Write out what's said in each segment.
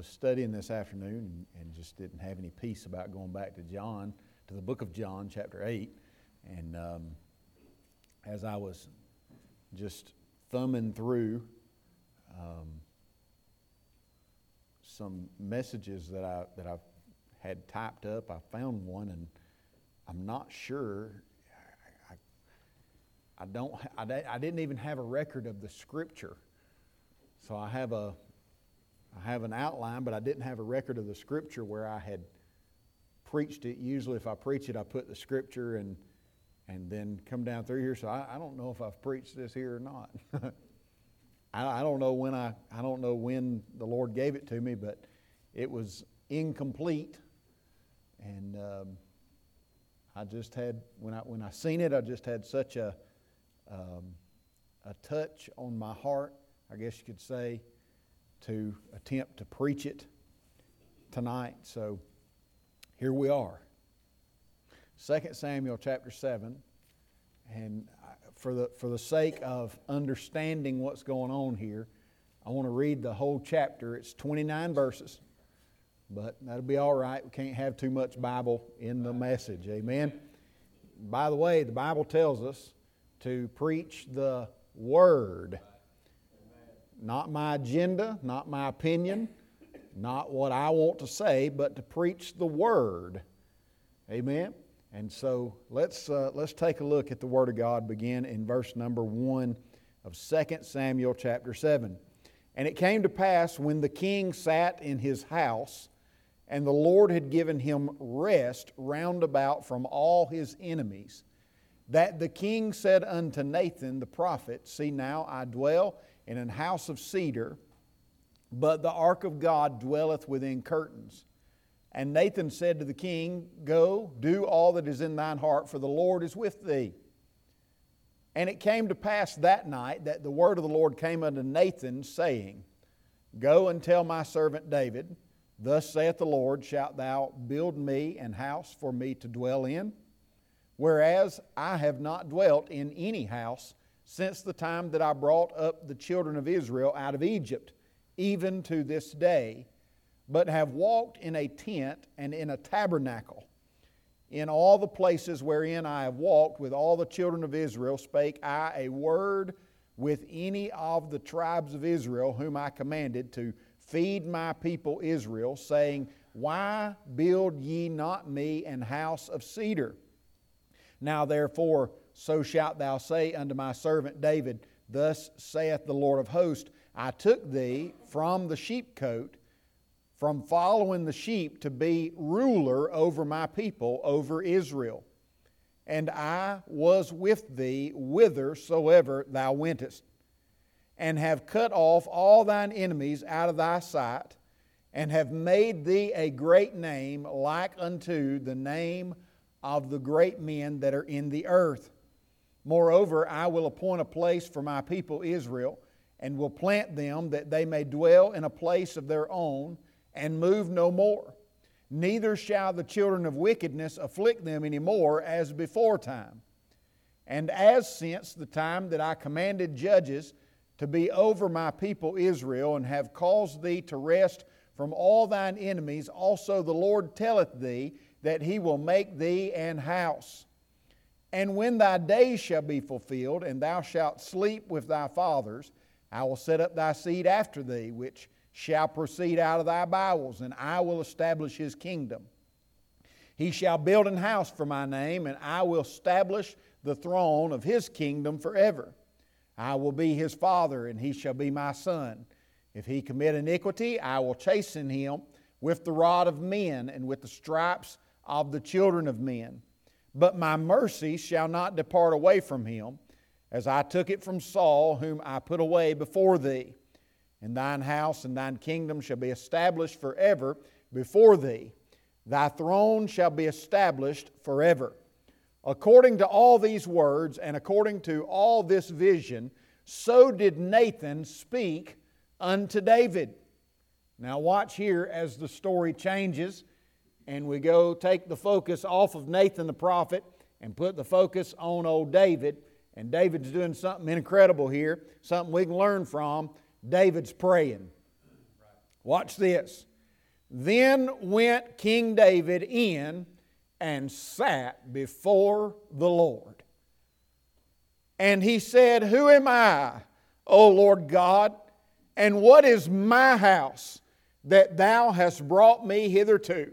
was studying this afternoon and just didn't have any peace about going back to John, to the book of John, chapter 8. And as I was just thumbing through some messages that I had typed up, I found one, and I'm not sure. I didn't even have a record of the scripture. So I have an outline, but I didn't have a record of the scripture where I had preached it. Usually if I preach it, I put the scripture and then come down through here. So I don't know if I've preached this here or not. I don't know when the Lord gave it to me, but it was incomplete. And I just had, when I seen it, I just had such a touch on my heart, I guess you could say, to attempt to preach it tonight. So here we are. 2 Samuel chapter 7. And for the sake of understanding what's going on here, I want to read the whole chapter. It's 29 verses. But that'll be all right. We can't have too much Bible in the message. Amen. By the way, the Bible tells us to preach the Word. Not my agenda, not my opinion, not what I want to say, but to preach the Word. Amen. And so let's take a look at the Word of God. Begin in verse number 1 of 2 Samuel chapter 7. And it came to pass when the king sat in his house, and the Lord had given him rest round about from all his enemies, that the king said unto Nathan the prophet, See now, I dwell in an house of cedar, but the ark of God dwelleth within curtains. And Nathan said to the king, Go, do all that is in thine heart, for the Lord is with thee. And it came to pass that night that the word of the Lord came unto Nathan, saying, Go and tell my servant David, Thus saith the Lord, Shalt thou build me an house for me to dwell in? Whereas I have not dwelt in any house since the time that I brought up the children of Israel out of Egypt, even to this day, but have walked in a tent and in a tabernacle. In all the places wherein I have walked with all the children of Israel, spake I a word with any of the tribes of Israel, whom I commanded to feed my people Israel, saying, Why build ye not me an house of cedar? Now therefore, so shalt thou say unto my servant David, Thus saith the Lord of hosts, I took thee from the sheepcote, from following the sheep, to be ruler over my people, over Israel. And I was with thee whithersoever thou wentest, and have cut off all thine enemies out of thy sight, and have made thee a great name, like unto the name of the great men that are in the earth. Moreover, I will appoint a place for my people Israel, and will plant them that they may dwell in a place of their own, and move no more. Neither shall the children of wickedness afflict them any more as before time. And as since the time that I commanded judges to be over my people Israel, and have caused thee to rest from all thine enemies, also the Lord telleth thee that He will make thee an house. And when thy days shall be fulfilled, and thou shalt sleep with thy fathers, I will set up thy seed after thee, which shall proceed out of thy bowels, and I will establish his kingdom. He shall build an house for my name, and I will establish the throne of his kingdom forever. I will be his father, and he shall be my son. If he commit iniquity, I will chasten him with the rod of men, and with the stripes of the children of men. But my mercy shall not depart away from him, as I took it from Saul, whom I put away before thee. And thine house and thine kingdom shall be established forever before thee. Thy throne shall be established forever. According to all these words, and according to all this vision, so did Nathan speak unto David. Now watch here as the story changes, and we go take the focus off of Nathan the prophet and put the focus on old David. And David's doing something incredible here, something we can learn from. David's praying. Watch this. Then went King David in and sat before the Lord. And he said, Who am I, O Lord God, and what is my house that thou hast brought me hitherto?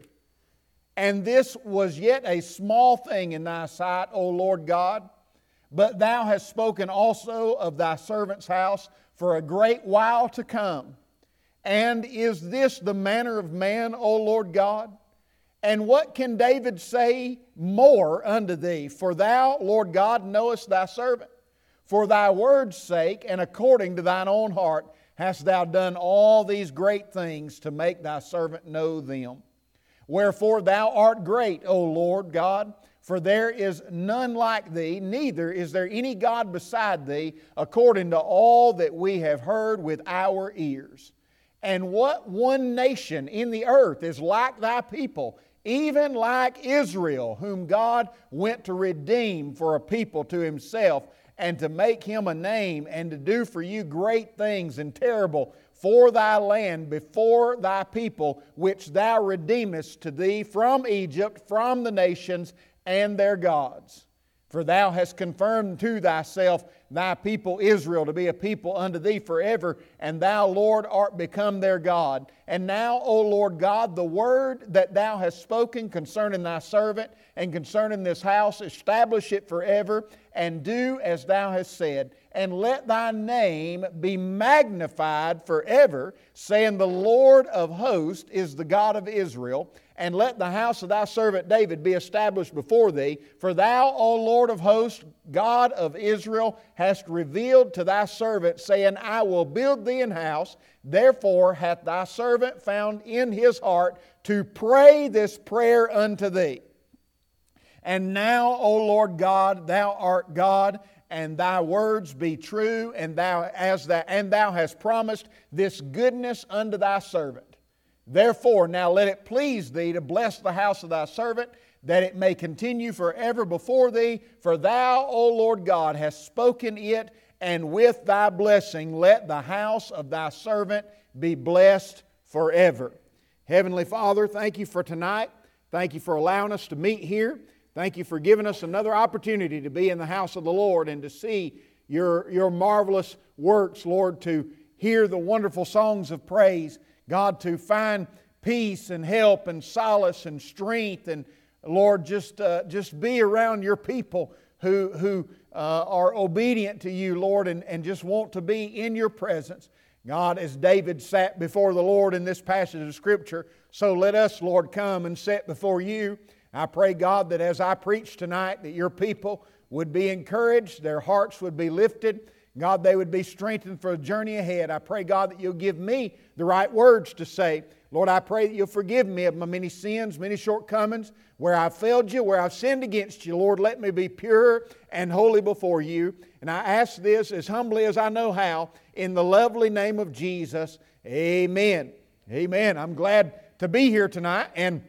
And this was yet a small thing in thy sight, O Lord God. But thou hast spoken also of thy servant's house for a great while to come. And is this the manner of man, O Lord God? And what can David say more unto thee? For thou, Lord God, knowest thy servant. For thy word's sake, and according to thine own heart, hast thou done all these great things to make thy servant know them. Wherefore thou art great, O Lord God, for there is none like thee, neither is there any God beside thee, according to all that we have heard with our ears. And what one nation in the earth is like thy people, even like Israel, whom God went to redeem for a people to Himself, and to make Him a name, and to do for you great things and terrible for thy land before thy people, which thou redeemest to thee from Egypt, from the nations and their gods. For thou hast confirmed to thyself thy people Israel to be a people unto thee forever, and thou, Lord, art become their God. And now, O Lord God, the word that thou hast spoken concerning thy servant and concerning this house, establish it forever, and do as thou hast said. And let thy name be magnified forever, saying, The Lord of hosts is the God of Israel. And let the house of thy servant David be established before thee. For thou, O Lord of hosts, God of Israel, hast revealed to thy servant, saying, I will build thee an house. Therefore hath thy servant found in his heart to pray this prayer unto thee. And now, O Lord God, thou art God, and thy words be true, and thou hast promised this goodness unto thy servant. Therefore, now let it please thee to bless the house of thy servant, that it may continue forever before thee. For thou, O Lord God, hast spoken it, and with thy blessing let the house of thy servant be blessed forever. Heavenly Father, thank you for tonight. Thank you for allowing us to meet here. Thank you for giving us another opportunity to be in the house of the Lord and to see your marvelous works, Lord, to hear the wonderful songs of praise. God, to find peace and help and solace and strength, and Lord, just be around your people who are obedient to you, Lord, and just want to be in your presence. God, as David sat before the Lord in this passage of Scripture, so let us, Lord, come and sit before you. I pray, God, that as I preach tonight, that your people would be encouraged, their hearts would be lifted, God, they would be strengthened for the journey ahead. I pray, God, that you'll give me the right words to say. Lord, I pray that you'll forgive me of my many sins, many shortcomings, where I've failed you, where I've sinned against you. Lord, let me be pure and holy before you. And I ask this as humbly as I know how, in the lovely name of Jesus. Amen. Amen. I'm glad to be here tonight, and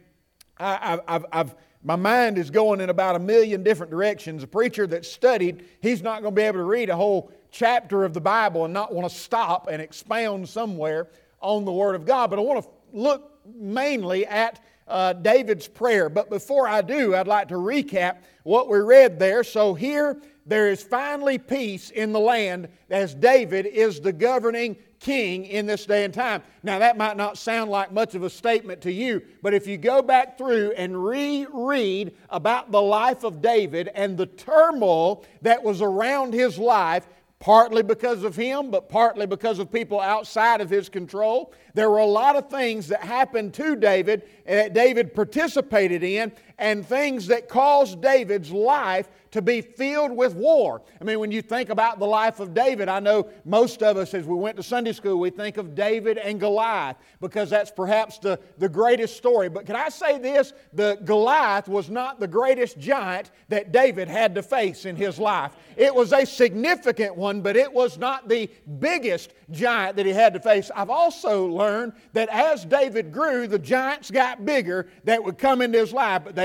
my mind is going in about 1 million different directions. A preacher that studied, he's not going to be able to read a whole chapter of the Bible and not want to stop and expound somewhere on the Word of God. But I want to look mainly at David's prayer. But before I do, I'd like to recap what we read there. So here, there is finally peace in the land as David is the governing king in this day and time. Now that might not sound like much of a statement to you, but if you go back through and reread about the life of David and the turmoil that was around his life, partly because of him, but partly because of people outside of his control. There were a lot of things that happened to David that David participated in, and things that caused David's life to be filled with war. I mean, when you think about the life of David, I know most of us, as we went to Sunday school, we think of David and Goliath, because that's perhaps the greatest story. But can I say this? The Goliath was not the greatest giant that David had to face in his life. It was a significant one, but it was not the biggest giant that he had to face. I've also learned that as David grew, the giants got bigger that would come into his life, but they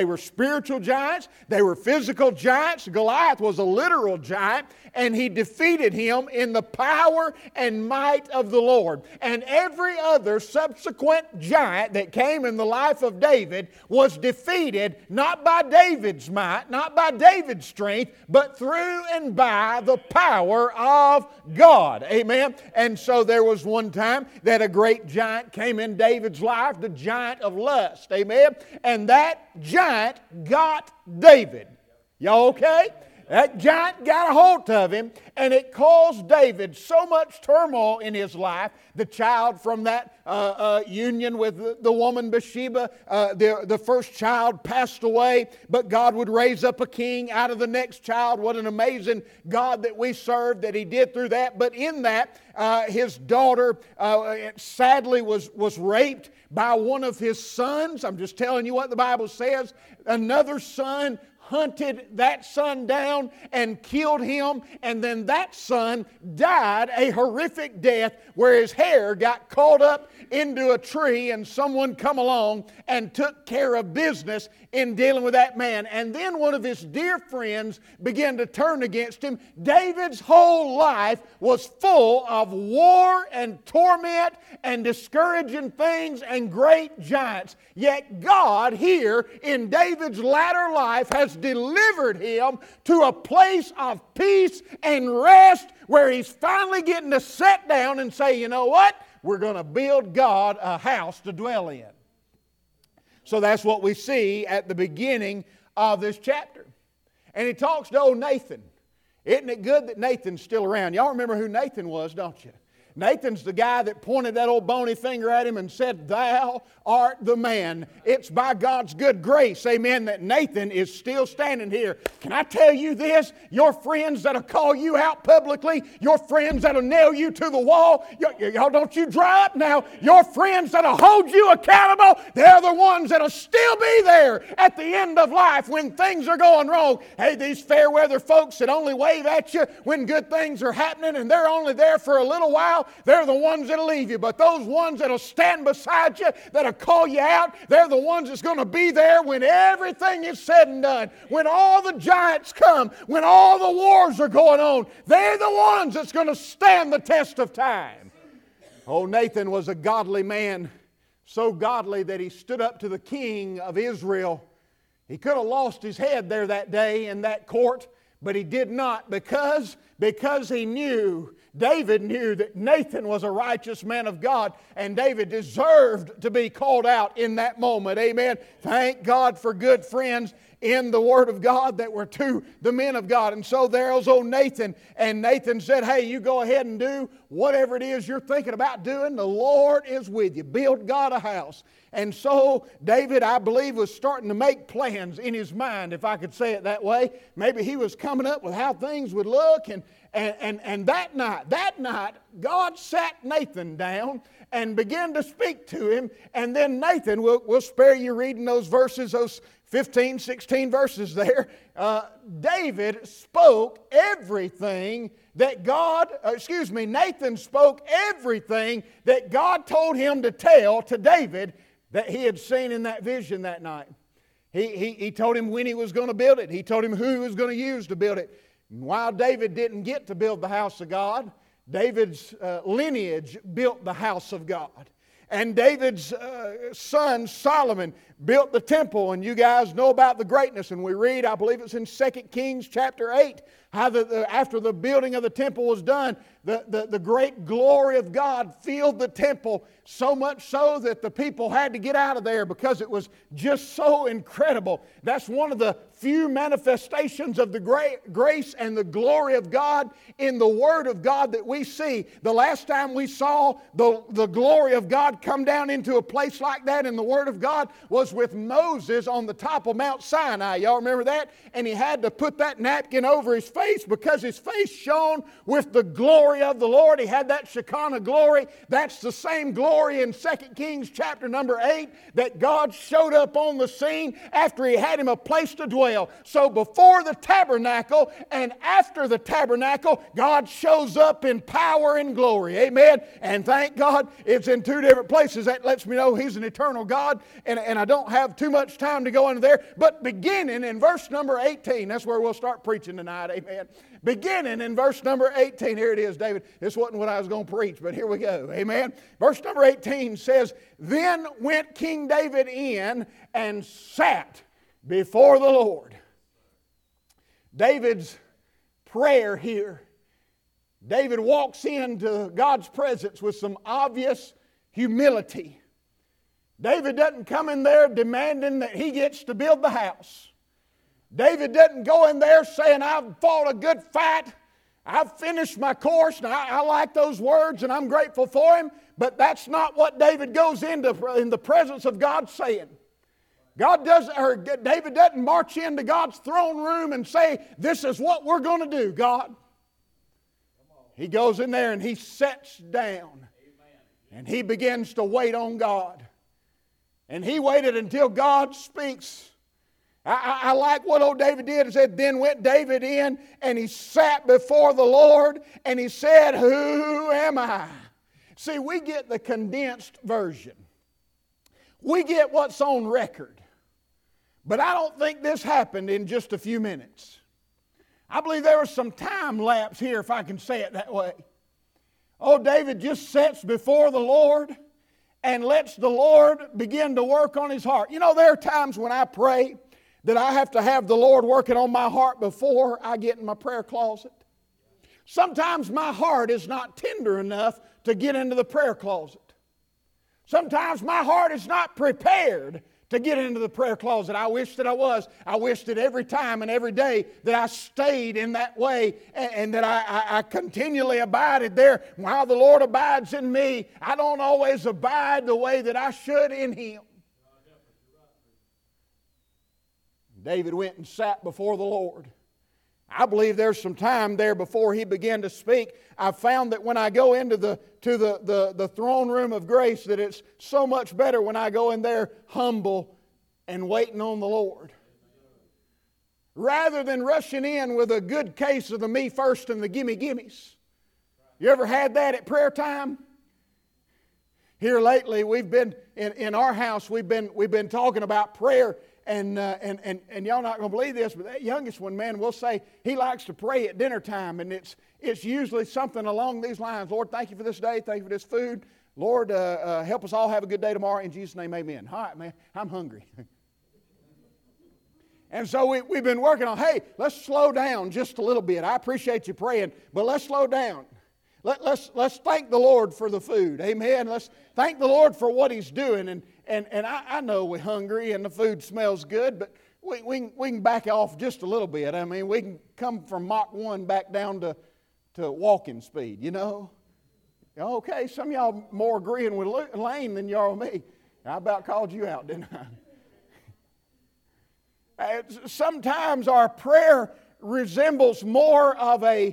were spiritual giants. They were physical giants. Goliath was a literal giant, and he defeated him in the power and might of the Lord. And every other subsequent giant that came in the life of David was defeated not by David's might, not by David's strength, but through and by the power of God. Amen. And so there was one time that a great giant came in David's life, the giant of lust. Amen. And that giant got David. Y'all okay? That giant got a hold of him, and it caused David so much turmoil in his life. The child from that union with the woman Bathsheba, the first child passed away, but God would raise up a king out of the next child. What an amazing God that we serve, that He did through that. But in that, his daughter sadly was raped by one of his sons. I'm just telling you what the Bible says. Another son hunted that son down and killed him, and then that son died a horrific death where his hair got caught up into a tree, and someone come along and took care of business in dealing with that man. And then one of his dear friends began to turn against him. David's whole life was full of war and torment and discouraging things and great giants. Yet God here in David's latter life has delivered him to a place of peace and rest where he's finally getting to sit down and say, you know what? We're going to build God a house to dwell in. So that's what we see at the beginning of this chapter. And he talks to old Nathan. Isn't it good that Nathan's still around? Y'all remember who Nathan was, don't you? Nathan's the guy that pointed that old bony finger at him and said, "Thou art the man." It's by God's good grace, amen, that Nathan is still standing here. Can I tell you this? Your friends that'll call you out publicly, your friends that'll nail you to the wall, y'all don't you dry up now. Your friends that'll hold you accountable, they're the ones that'll still be there at the end of life when things are going wrong. Hey, these fair weather folks that only wave at you when good things are happening and they're only there for a little while, they're the ones that'll leave you. But those ones that'll stand beside you, that'll call you out, they're the ones that's going to be there when everything is said and done. When all the giants come, when all the wars are going on, they're the ones that's going to stand the test of time. Oh, Nathan was a godly man, so godly that he stood up to the king of Israel. He could have lost his head there that day in that court, but he did not because he knew, David knew that Nathan was a righteous man of God, and David deserved to be called out in that moment. Amen. Thank God for good friends in the Word of God that were to the men of God. And so there was old Nathan, and Nathan said, hey, you go ahead and do whatever it is you're thinking about doing. The Lord is with you. Build God a house. And so David, I believe, was starting to make plans in his mind, if I could say it that way. Maybe he was coming up with how things would look. And that night, God sat Nathan down and began to speak to him. And then Nathan, we'll spare you reading those verses, those 15, 16 verses there. David spoke everything that Nathan spoke everything that God told him to tell to David that he had seen in that vision that night. He told him when he was going to build it. He told him who he was going to use to build it. And while David didn't get to build the house of God, David's lineage built the house of God. And David's son Solomon built the temple, and you guys know about the greatness. And we read, I believe it's in 2 Kings chapter 8, how after the building of the temple was done, the great glory of God filled the temple, so much so that the people had to get out of there because it was just so incredible. That's one of the few manifestations of the great grace and the glory of God in the Word of God that we see. The last time we saw the glory of God come down into a place like that in the Word of God was with Moses on the top of Mount Sinai. Y'all remember that? And he had to put that napkin over his face face because his face shone with the glory of the Lord. He had that Shekinah glory. That's the same glory in 2 Kings chapter number 8 that God showed up on the scene after he had him a place to dwell. So before the tabernacle and after the tabernacle, God shows up in power and glory. Amen. And thank God it's in two different places. That lets me know he's an eternal God. And I don't have too much time to go into there. But beginning in verse number 18, that's where we'll start preaching tonight. Amen. Beginning in verse number 18. Here it is, David. This wasn't what I was going to preach, but here we go. Amen. Verse number 18 says, Then went King David in and sat before the Lord. David's prayer here. David walks into God's presence with some obvious humility. David doesn't come in there demanding that he gets to build the house. David doesn't go in there saying, I've fought a good fight. I've finished my course. Now, I like those words and I'm grateful for him. But that's not what David goes into in the presence of God saying. David doesn't march into God's throne room and say, this is what we're going to do, God. He goes in there and he sits down. And he begins to wait on God. And he waited until God speaks. I like what old David did. He said, Then went David in and he sat before the Lord and he said, Who am I? See, we get the condensed version. We get what's on record. But I don't think this happened in just a few minutes. I believe there was some time lapse here, if I can say it that way. Oh, David just sits before the Lord and lets the Lord begin to work on his heart. You know, there are times when I pray that I have to have the Lord working on my heart before I get in my prayer closet. Sometimes my heart is not tender enough to get into the prayer closet. Sometimes my heart is not prepared to get into the prayer closet. I wish that I was. I wish that every time and every day that I stayed in that way and that I continually abided there. While the Lord abides in me, I don't always abide the way that I should in Him. David went and sat before the Lord. I believe there's some time there before he began to speak. I found that when I go into the throne room of grace, that it's so much better when I go in there humble and waiting on the Lord. Rather than rushing in with a good case of the me first and the gimme-gimmes. You ever had that at prayer time? Here lately, we've been in our house. We've been talking about prayer. And y'all not going to believe this, but that youngest one, man, will say he likes to pray at dinner time. And it's usually something along these lines. Lord, thank you for this day. Thank you for this food. Lord, help us all have a good day tomorrow. In Jesus' name, amen. All right, man, I'm hungry. And so we've been working on, hey, let's slow down just a little bit. I appreciate you praying, but let's slow down. Let's thank the Lord for the food. Amen. Let's thank the Lord for what He's doing. And I know we're hungry and the food smells good, but we can back off just a little bit. I mean, we can come from Mach 1 back down to walking speed, you know. Okay, some of y'all more agreeing with Lane than y'all with me. I about called you out, didn't I? Sometimes our prayer resembles more of a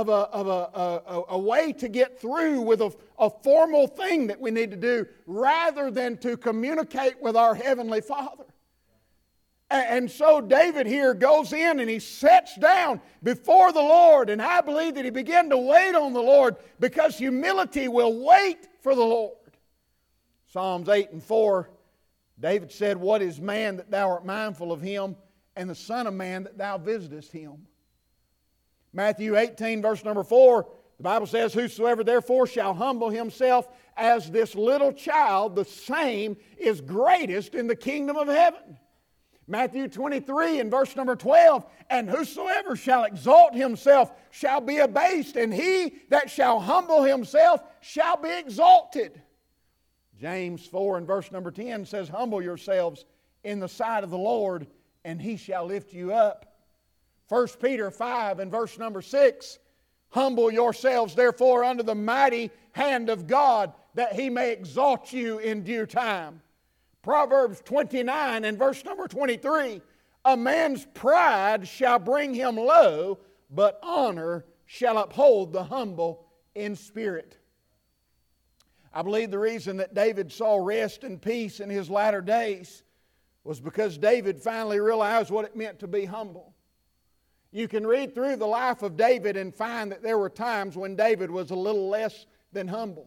way to get through with a formal thing that we need to do rather than to communicate with our Heavenly Father. And so David here goes in and he sits down before the Lord, and I believe that he began to wait on the Lord because humility will wait for the Lord. Psalms 8:4, David said, What is man that thou art mindful of him, and the son of man that thou visitest him? Matthew 18, verse number 4, the Bible says, Whosoever therefore shall humble himself as this little child, the same is greatest in the kingdom of heaven. Matthew 23 and verse number 12, And whosoever shall exalt himself shall be abased, and he that shall humble himself shall be exalted. James 4 and verse number 10 says, Humble yourselves in the sight of the Lord, and He shall lift you up. 1 Peter 5 and verse number 6, Humble yourselves therefore under the mighty hand of God, that He may exalt you in due time. Proverbs 29 and verse number 23, A man's pride shall bring him low, but honor shall uphold the humble in spirit. I believe the reason that David saw rest and peace in his latter days was because David finally realized what it meant to be humble. You can read through the life of David and find that there were times when David was a little less than humble.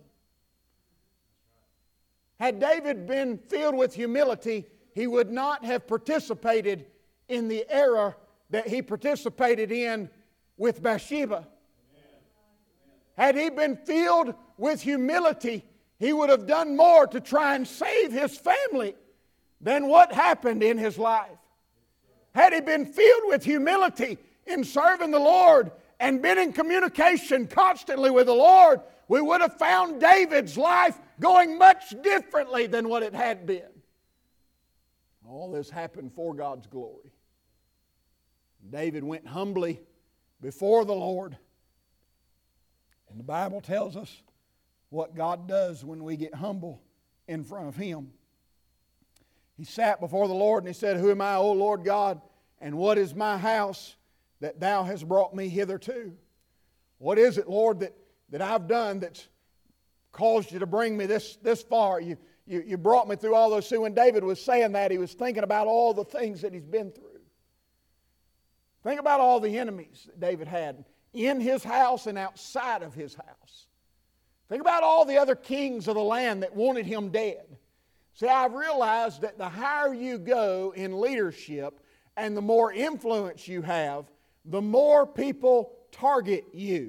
Had David been filled with humility, he would not have participated in the era that he participated in with Bathsheba. Had he been filled with humility, he would have done more to try and save his family than what happened in his life. Had he been filled with humility in serving the Lord and been in communication constantly with the Lord, we would have found David's life going much differently than what it had been. All this happened for God's glory. David went humbly before the Lord. And the Bible tells us what God does when we get humble in front of Him. He sat before the Lord and he said, "Who am I, O Lord God, and what is my house that Thou hast brought me hitherto?" What is it, Lord, that I've done that's caused You to bring me this far? You brought me through all those. See, when David was saying that, he was thinking about all the things that he's been through. Think about all the enemies that David had in his house and outside of his house. Think about all the other kings of the land that wanted him dead. See, I've realized that the higher you go in leadership and the more influence you have, the more people target you.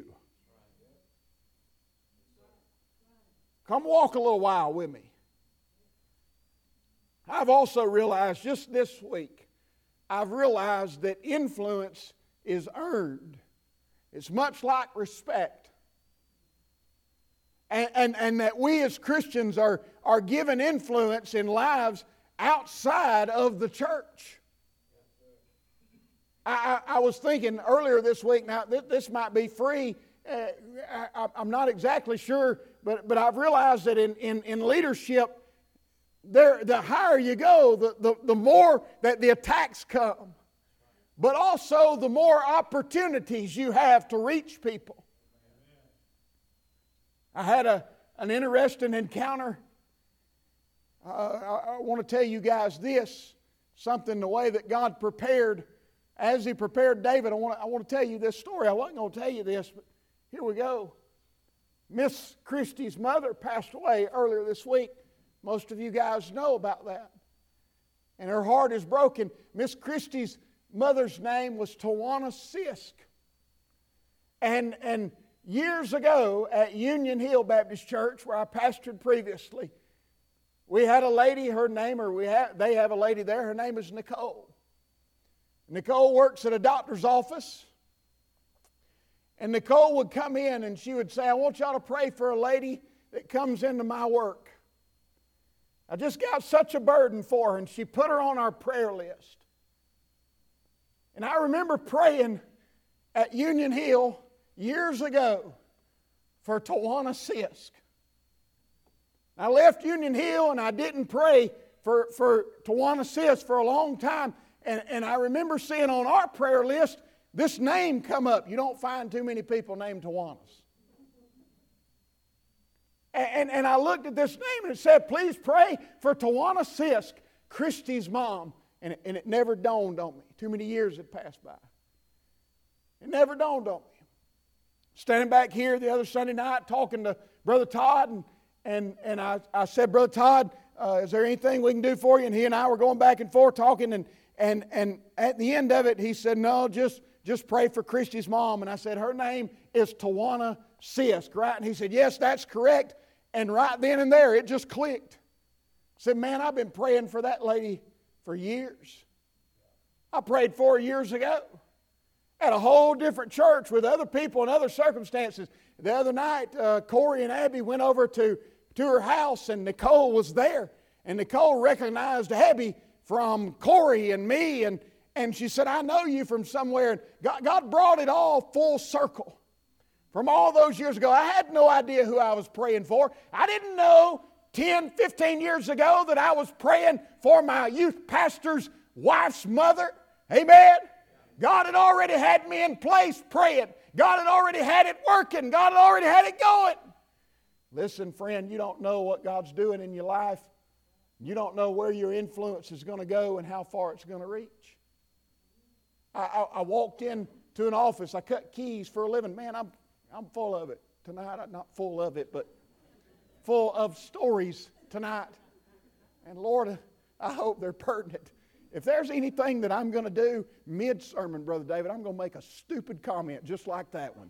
Come walk a little while with me. I've also realized just this week, I've realized that influence is earned. It's much like respect. And that we as Christians are given influence in lives outside of the church. I was thinking earlier this week, now this might be free, I'm not exactly sure, but I've realized that in leadership, the higher you go, the more that the attacks come. But also the more opportunities you have to reach people. I had an interesting encounter. I want to tell you guys this, something the way that God prepared, as He prepared David. I want to tell you this story. I wasn't going to tell you this, but here we go. Miss Christie's mother passed away earlier this week. Most of you guys know about that. And her heart is broken. Miss Christie's mother's name was Tawana Sisk. And years ago at Union Hill Baptist Church, where I pastored previously, we had a lady, they have a lady there, her name is Nicole. Nicole works at a doctor's office. And Nicole would come in and she would say, "I want y'all to pray for a lady that comes into my work. I just got such a burden for her," and she put her on our prayer list. And I remember praying at Union Hill years ago for Tawana Sisk. I left Union Hill and I didn't pray for Tawana Sisk for a long time. And I remember seeing on our prayer list this name come up. You don't find too many people named Tawanas. And I looked at this name and it said, "Please pray for Tawana Sisk, Christie's mom." And it never dawned on me. Too many years had passed by. It never dawned on me. Standing back here the other Sunday night talking to Brother Todd, and I said, "Brother Todd, is there anything we can do for you?" And he and I were going back and forth talking, and at the end of it, he said, "No, just pray for Christie's mom." And I said, "Her name is Tawana Sisk, right?" And he said, "Yes, that's correct." And right then and there, it just clicked. I said, "Man, I've been praying for that lady for years. I prayed for her years ago at a whole different church with other people and other circumstances." The other night, Corey and Abby went over to her house, and Nicole was there. And Nicole recognized Abby from Corey and me, and she said, "I know you from somewhere." And God brought it all full circle. From all those years ago, I had no idea who I was praying for. I didn't know 10, 15 years ago that I was praying for my youth pastor's wife's mother. Amen? God had already had me in place praying. God had already had it working. God had already had it going. Listen, friend, you don't know what God's doing in your life. You don't know where your influence is going to go and how far it's going to reach. I walked into an office. I cut keys for a living. Man, I'm full of it tonight. I'm not full of it, but full of stories tonight. And Lord, I hope they're pertinent. If there's anything that I'm going to do mid-sermon, Brother David, I'm going to make a stupid comment just like that one.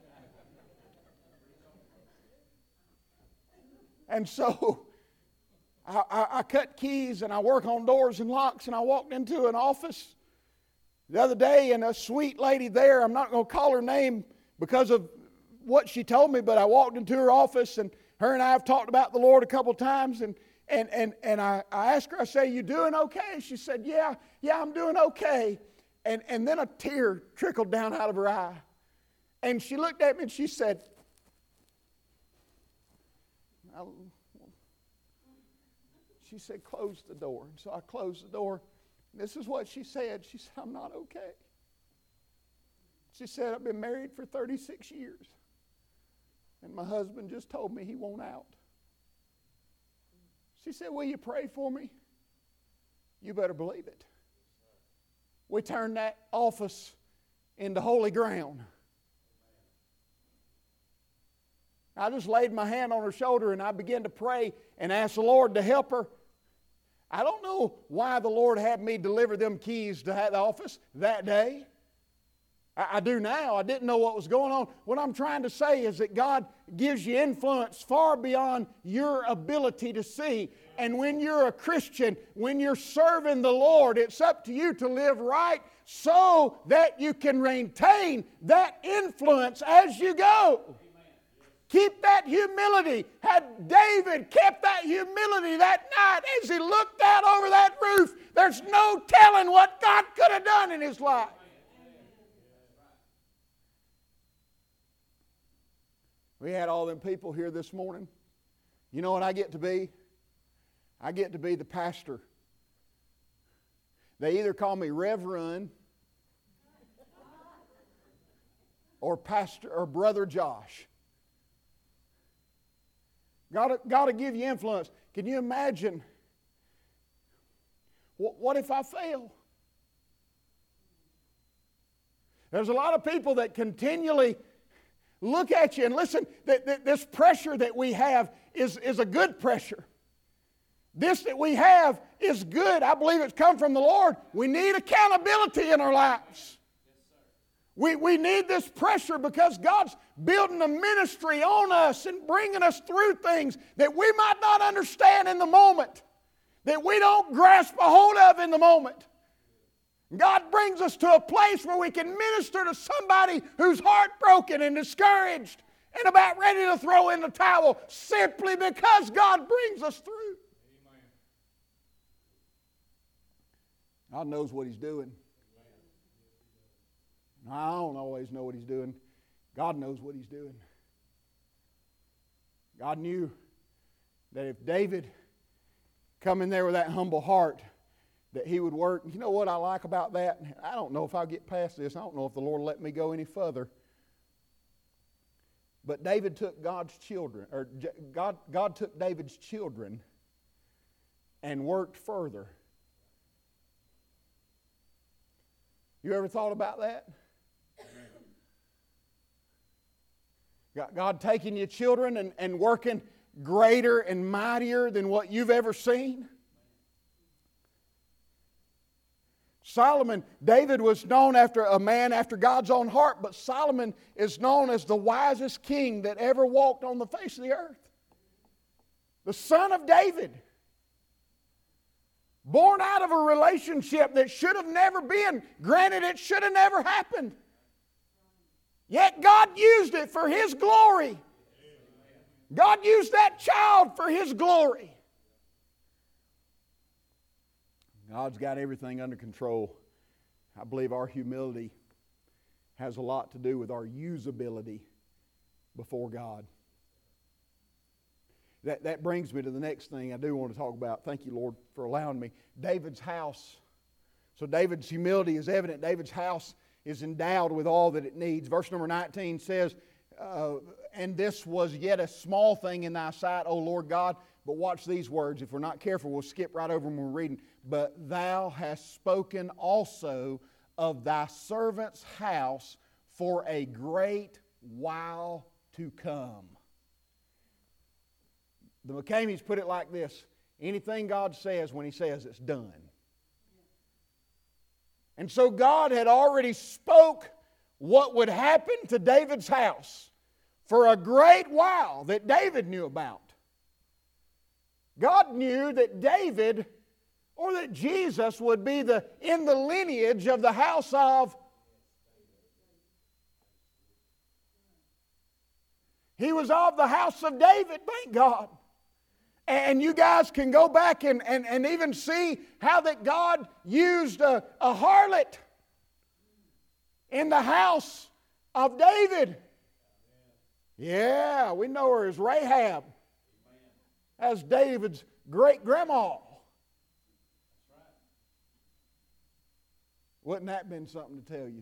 And so I cut keys and I work on doors and locks, and I walked into an office the other day, and a sweet lady there, I'm not going to call her name because of what she told me, but I walked into her office, and her and I have talked about the Lord a couple times, and I asked her, I said, "You doing okay?" She said, yeah, I'm doing okay. And then a tear trickled down out of her eye. And she looked at me and she said, "Close the door." And so I closed the door. This is what she said. She said, "I'm not okay." She said, "I've been married for 36 years. And my husband just told me he won't out." She said, "Will you pray for me?" You better believe it. We turned that office into holy ground. I just laid my hand on her shoulder and I began to pray and ask the Lord to help her. I don't know why the Lord had me deliver them keys to the office that day. I do now. I didn't know what was going on. What I'm trying to say is that God gives you influence far beyond your ability to see. And when you're a Christian, when you're serving the Lord, it's up to you to live right so that you can maintain that influence as you go. Keep that humility. Had David kept that humility that night as he looked out over that roof, there's no telling what God could have done in his life. We had all them people here this morning. You know what I get to be? I get to be the pastor. They either call me Reverend or Pastor or Brother Josh. Got to give you influence. Can you imagine? What if I fail? There's a lot of people that continually look at you and listen. This pressure that we have is a good pressure. This that we have is good. I believe it's come from the Lord. We need accountability in our lives. We need this pressure because God's building a ministry on us and bringing us through things that we might not understand in the moment, that we don't grasp a hold of in the moment. God brings us to a place where we can minister to somebody who's heartbroken and discouraged and about ready to throw in the towel simply because God brings us through. God knows what He's doing. I don't always know what He's doing. God knows what He's doing. God knew that if David come in there with that humble heart, that he would work. You know what I like about that? I don't know if I'll get past this. I don't know if the Lord will let me go any further. But David took God's children, or God took David's children and worked further. You ever thought about that? God taking your children and working greater and mightier than what you've ever seen? Solomon, David was known after a man after God's own heart, but Solomon is known as the wisest king that ever walked on the face of the earth. The son of David. Born out of a relationship that should have never been. Granted, it should have never happened. Yet God used it for His glory. God used that child for His glory. God's got everything under control. I believe our humility has a lot to do with our usability before God. That brings me to the next thing I do want to talk about. Thank you, Lord, for allowing me. David's house. So David's humility is evident. David's house is endowed with all that it needs. Verse number 19 says, and this was yet a small thing in thy sight, O Lord God. But watch these words. If we're not careful, we'll skip right over them when we're reading. But thou hast spoken also of thy servant's house for a great while to come. The McCameys put it like this: anything God says, when He says, it's done. And so God had already spoke what would happen to David's house for a great while that David knew about. God knew that David, or that Jesus, would be in the lineage of the house of. He was of the house of David, thank God. And you guys can go back and even see how that God used a harlot in the house of David. Yeah, we know her as Rahab, as David's great-grandma. Wouldn't that been something to tell you?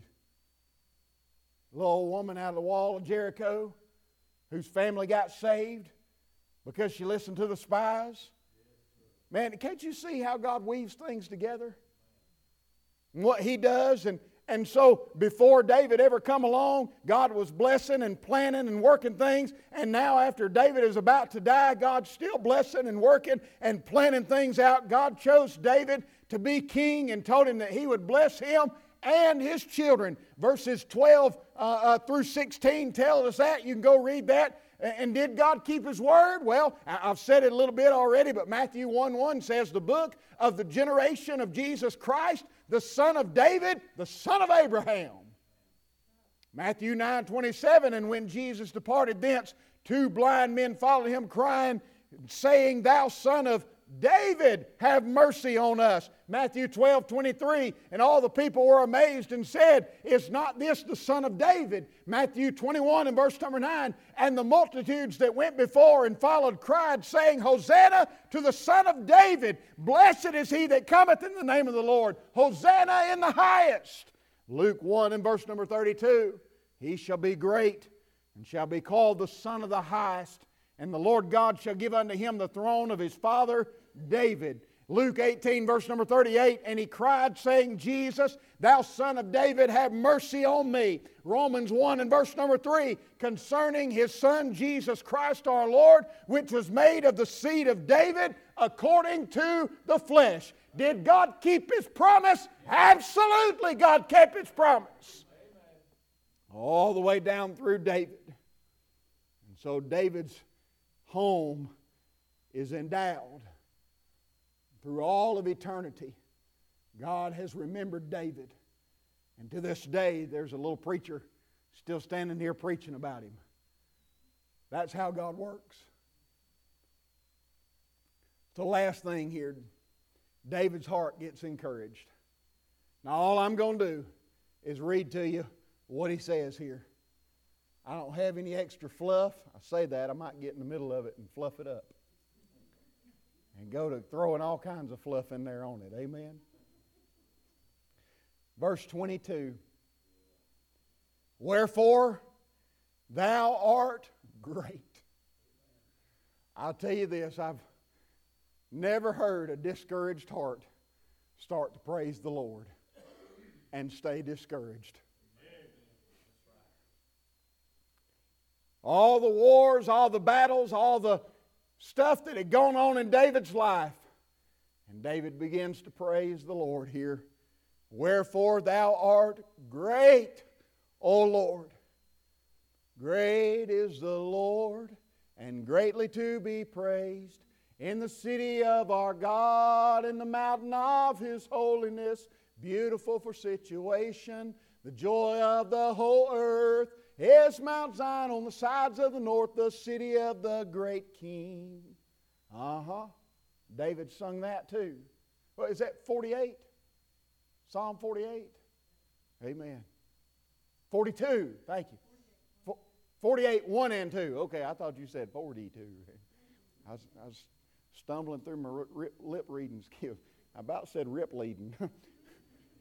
A little old woman out of the wall of Jericho whose family got saved because she listened to the spies. Man, can't you see how God weaves things together? And what He does. And so before David ever come along, God was blessing and planning and working things. And now after David is about to die, God's still blessing and working and planning things out. God chose David to be king and told him that He would bless him and his children. Verses 12 through 16 tell us that. You can go read that. And did God keep His word? Well, I've said it a little bit already, but Matthew 1:1 says, the book of the generation of Jesus Christ, the son of David, the son of Abraham. Matthew 9:27, and when Jesus departed thence, 2 blind men followed Him, crying, saying, Thou son of David, have mercy on us. Matthew 12:23, and all the people were amazed and said, Is not this the son of David? Matthew 21 and verse number 9, and the multitudes that went before and followed cried, saying, Hosanna to the son of David. Blessed is he that cometh in the name of the Lord. Hosanna in the highest. Luke 1 and verse number 32, He shall be great and shall be called the Son of the Highest. And the Lord God shall give unto him the throne of his father David. Luke 18 verse number 38, and he cried saying, Jesus, thou son of David, have mercy on me. Romans 1 and verse number 3, concerning his son Jesus Christ our Lord, which was made of the seed of David according to the flesh. Did God keep His promise? Absolutely, God kept His promise. All the way down through David. And so David's home is endowed through all of eternity. God has remembered David. And to this day, there's a little preacher still standing here preaching about him. That's how God works. The last thing here, David's heart gets encouraged. Now all I'm going to do is read to you what he says here. I don't have any extra fluff. I say that, I might get in the middle of it and fluff it up. And go to throwing all kinds of fluff in there on it. Amen? Verse 22. Wherefore thou art great. I'll tell you this, I've never heard a discouraged heart start to praise the Lord and stay discouraged. All the wars, all the battles, all the stuff that had gone on in David's life. And David begins to praise the Lord here. Wherefore thou art great, O Lord. Great is the Lord, and greatly to be praised. In the city of our God, in the mountain of His holiness, beautiful for situation, the joy of the whole earth is Mount Zion on the sides of the north, the city of the great King. David sung that too. What is that, 48? Psalm 48? Amen. 42, thank you. 48, 1 and 2. Okay, I thought you said 42. I was stumbling through my lip reading skills. I about said rip leading.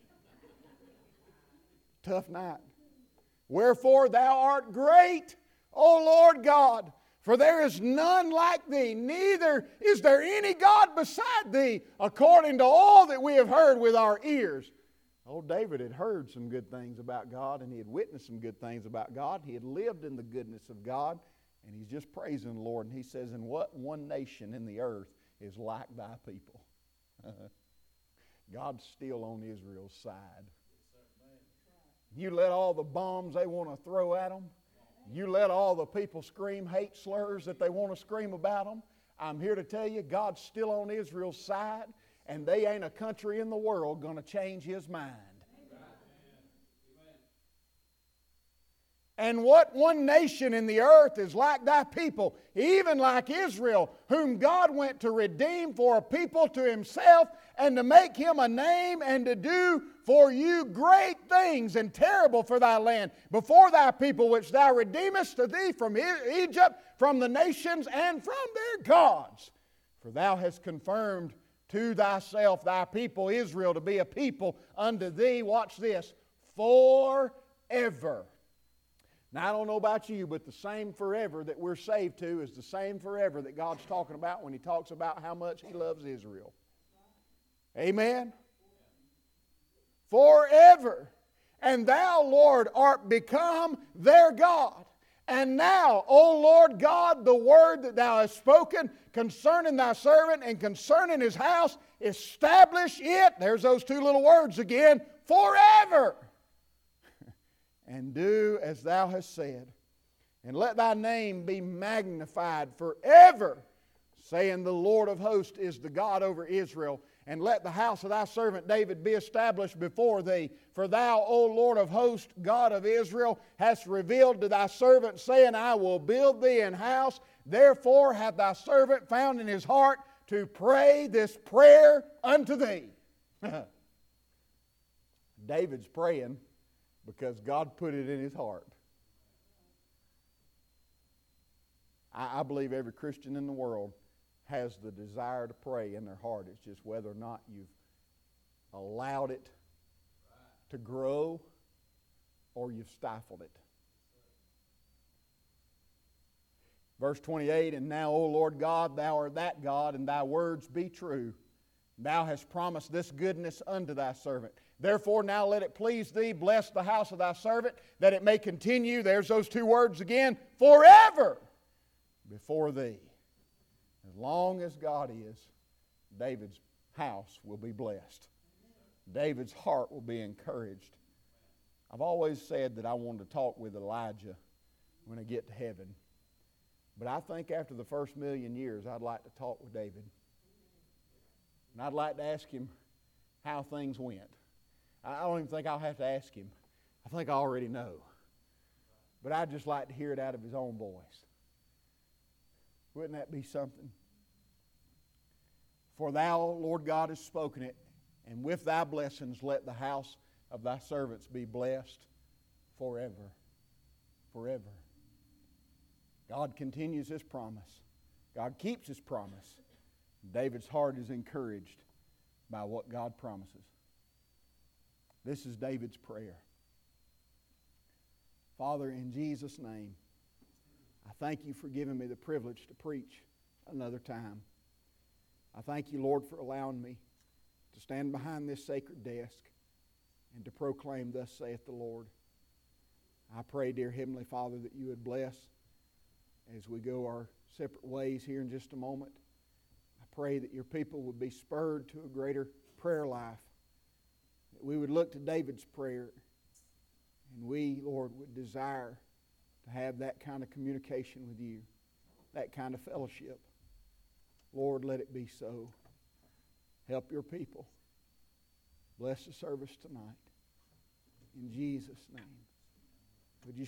tough night. Wherefore thou art great, O Lord God, for there is none like thee, neither is there any God beside thee, according to all that we have heard with our ears. Old David had heard some good things about God, and he had witnessed some good things about God. He had lived in the goodness of God, and he's just praising the Lord. And he says, "And what one nation in the earth is like thy people?" God's still on Israel's side. You let all the bombs they want to throw at them. You let all the people scream hate slurs that they want to scream about them. I'm here to tell you, God's still on Israel's side, and they ain't a country in the world going to change His mind. And what one nation in the earth is like thy people, even like Israel, whom God went to redeem for a people to Himself, and to make Him a name, and to do for you great things and terrible for thy land, before thy people which thou redeemest to thee from Egypt, from the nations, and from their gods. For thou hast confirmed to thyself thy people Israel to be a people unto thee, watch this, forever. Now, I don't know about you, but the same forever that we're saved to is the same forever that God's talking about when He talks about how much He loves Israel. Amen? Forever. And thou, Lord, art become their God. And now, O Lord God, the word that thou hast spoken concerning thy servant and concerning his house, establish it, there's those two little words again, forever. And do as thou hast said. And let thy name be magnified forever, saying, the Lord of hosts is the God over Israel. And let the house of thy servant David be established before thee. For thou, O Lord of hosts, God of Israel, hast revealed to thy servant, saying, I will build thee an house. Therefore hath thy servant found in his heart to pray this prayer unto thee. David's praying because God put it in his heart. I believe every Christian in the world has the desire to pray in their heart. It's just whether or not you've allowed it to grow or you've stifled it. Verse 28, and now, O Lord God, thou art that God, and thy words be true. Thou hast promised this goodness unto thy servant. Therefore now let it please thee, bless the house of thy servant, that it may continue, there's those two words again, forever before thee. As long as God is, David's house will be blessed. David's heart will be encouraged. I've always said that I wanted to talk with Elijah when I get to heaven. But I think after the first 1,000,000 years, I'd like to talk with David. And I'd like to ask him how things went. I don't even think I'll have to ask him. I think I already know. But I'd just like to hear it out of his own voice. Wouldn't that be something? For thou, Lord God, hast spoken it, and with thy blessings let the house of thy servants be blessed forever. Forever. God continues His promise. God keeps His promise. David's heart is encouraged by what God promises. This is David's prayer. Father, in Jesus' name, I thank you for giving me the privilege to preach another time. I thank you, Lord, for allowing me to stand behind this sacred desk and to proclaim, thus saith the Lord. I pray, dear Heavenly Father, that you would bless as we go our separate ways here in just a moment. I pray that your people would be spurred to a greater prayer life, that we would look to David's prayer, and we, Lord, would desire to have that kind of communication with you, that kind of fellowship. Lord, let it be so. Help your people. Bless the service tonight. In Jesus' name. Would you